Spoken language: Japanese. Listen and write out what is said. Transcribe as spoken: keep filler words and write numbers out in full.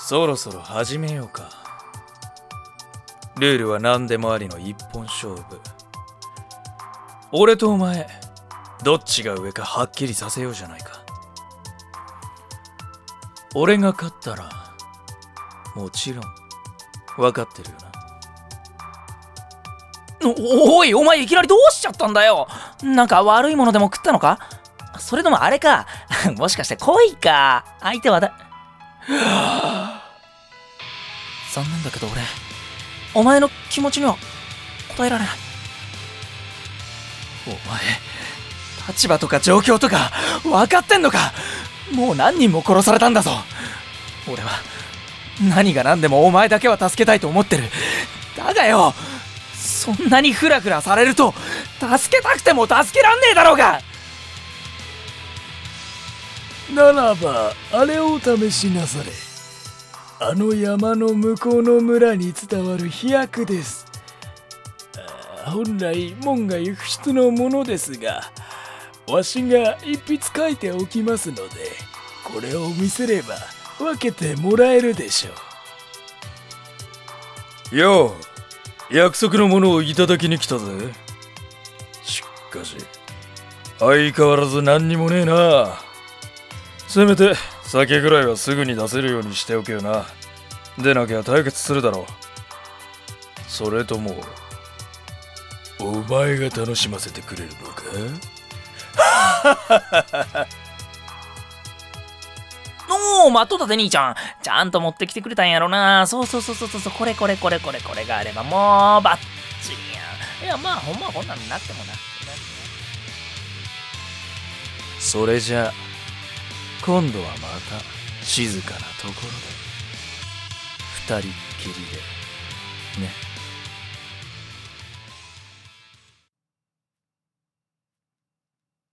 そろそろ始めようか。ルールは何でもありの一本勝負。俺とお前どっちが上かはっきりさせようじゃないか。俺が勝ったらもちろん分かってるよな。 お, おいお前いきなりどうしちゃったんだよ。なんか悪いものでも食ったのか。それともあれかもしかして恋か。相手はだ残念だけど俺お前の気持ちには答えられない。お前立場とか状況とか分かってんのか。もう何人も殺されたんだぞ。俺は何が何でもお前だけは助けたいと思ってる。だがよ、そんなにフラフラされると助けたくても助けらんねえだろうが。 ならばあれをお試しなされ。あの山の向こうの村に伝わる飛躍です。本来門外不出のものですが、わしが一筆書いておきますので、これを見せれば分けてもらえるでしょう。よう、約束のものをいただきに来たぜ。しかし相変わらず何にもねえな。せめて酒ぐらいはすぐに出せるようにしておけよな。でなきゃ対決するだろう。それともお前が楽しませてくれるのか。 おお、待っとったぜ兄ちゃん。ちゃんと持ってきてくれたんやろな。そうそうそうそうそう、これこれこれこれこれがあればもうバッチリやん。いやまあほんまこんなんなってもな。 それじゃあ今度はまた静かなところで二人っきりでね。